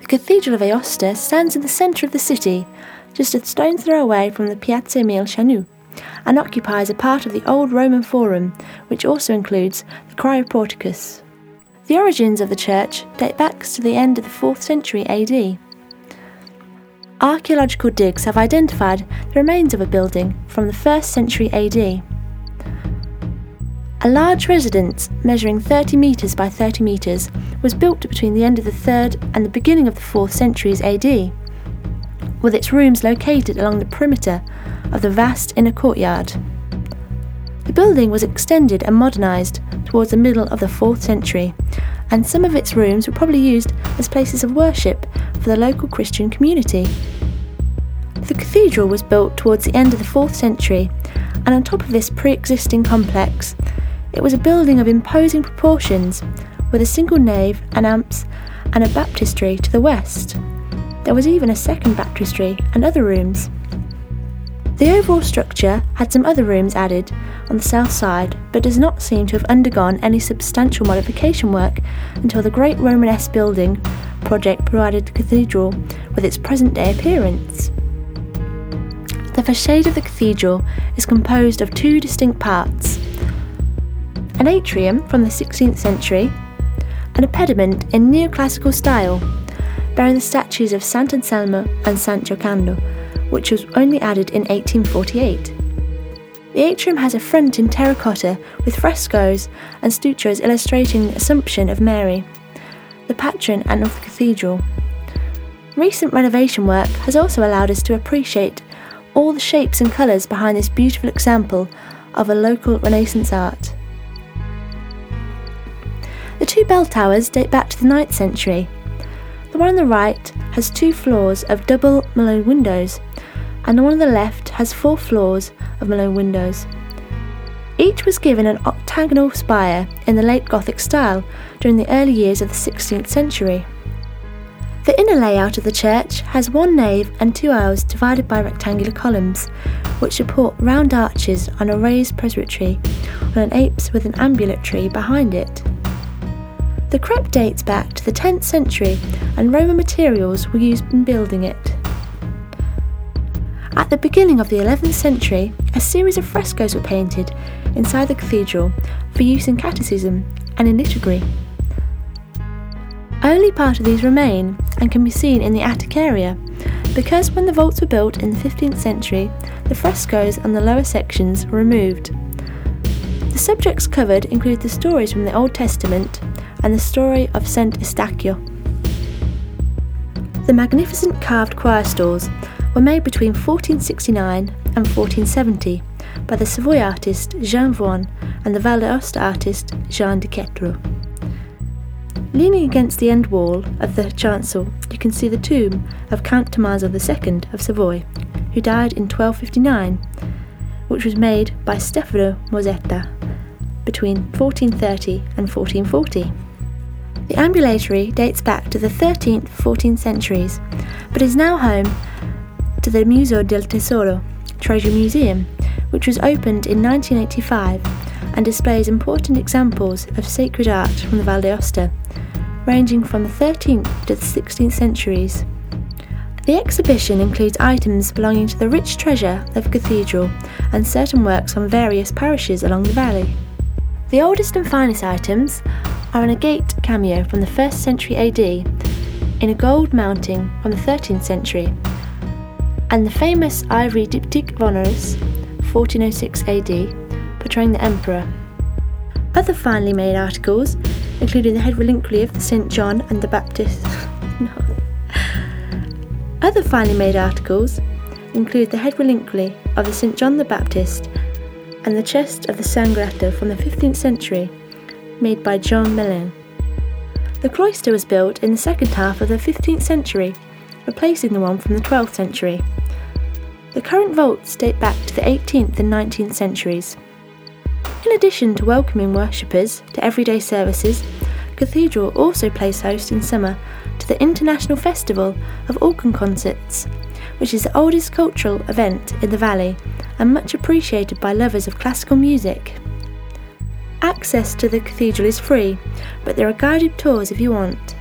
Cathedral of Aosta stands in the centre of the city, just a stone's throw away from the Piazza Emile Chanoux, and occupies a part of the old Roman Forum, which also includes the Cryoporticus. The origins of the church date back to the end of the 4th century AD. Archaeological digs have identified the remains of a building from the 1st century AD. A large residence measuring 30 metres by 30 metres was built between the end of the 3rd and the beginning of the 4th centuries AD, with its rooms located along the perimeter of the vast inner courtyard. The building was extended and modernised towards the middle of the 4th century, and some of its rooms were probably used as places of worship for the local Christian community. The cathedral was built towards the end of the 4th century, and on top of this pre-existing complex, it was a building of imposing proportions, with a single nave, an apse, and a baptistry to the west. There was even a second baptistry and other rooms. The overall structure had some other rooms added on the south side, but does not seem to have undergone any substantial modification work until the Great Romanesque Building project provided the cathedral with its present-day appearance. The facade of the cathedral is composed of two distinct parts: an atrium from the 16th century, and a pediment in neoclassical style, bearing the statues of Sant'Anselmo and Sant Giocando, which was only added in 1848. The atrium has a front in terracotta with frescoes and stuccoes illustrating the Assumption of Mary, the patron and of the cathedral. Recent renovation work has also allowed us to appreciate all the shapes and colours behind this beautiful example of a local Renaissance art. The two bell towers date back to the 9th century. The one on the right has 2 floors of double Malone windows, and the one on the left has 4 floors of Malone windows. Each was given an octagonal spire in the late Gothic style during the early years of the 16th century. The inner layout of the church has 1 nave and 2 aisles divided by rectangular columns, which support round arches on a raised presbytery on an apse with an ambulatory behind it. The crypt dates back to the 10th century, and Roman materials were used in building it. At the beginning of the 11th century, a series of frescoes were painted inside the cathedral for use in catechism and in liturgy. Only part of these remain and can be seen in the attic area, because when the vaults were built in the 15th century, the frescoes on the lower sections were removed. The subjects covered include the stories from the Old Testament and the story of Saint Eustachio. The magnificent carved choir stalls were made between 1469 and 1470 by the Savoy artist Jean Vaughan and the Val d'Aosta artist Jean de Quetro. Leaning against the end wall of the chancel, you can see the tomb of Count Tommaso II of Savoy, who died in 1259, which was made by Stefano Mosetta between 1430 and 1440. The ambulatory dates back to the 13th, 14th centuries, but is now home to the Museo del Tesoro, Treasure Museum, which was opened in 1985 and displays important examples of sacred art from the Val d'Aosta, ranging from the 13th to the 16th centuries. The exhibition includes items belonging to the rich treasure of the cathedral and certain works from various parishes along the valley. The oldest and finest items are an agate cameo from the 1st century AD in a gold mounting from the 13th century, and the famous ivory diptych of Honoris, 1406 AD, portraying the emperor. Other finely made articles, including the head reliquary of St. John and the Baptist. Other finely made articles include the head reliquary of the St. John the Baptist and the chest of the Sangretto from the 15th century, made by Jean Mellin. The cloister was built in the second half of the 15th century, replacing the one from the 12th century. The current vaults date back to the 18th and 19th centuries. In addition to welcoming worshippers to everyday services, Cathedral also plays host in summer to the International Festival of Organ Concerts, which is the oldest cultural event in the valley and much appreciated by lovers of classical music. Access to the cathedral is free, but there are guided tours if you want.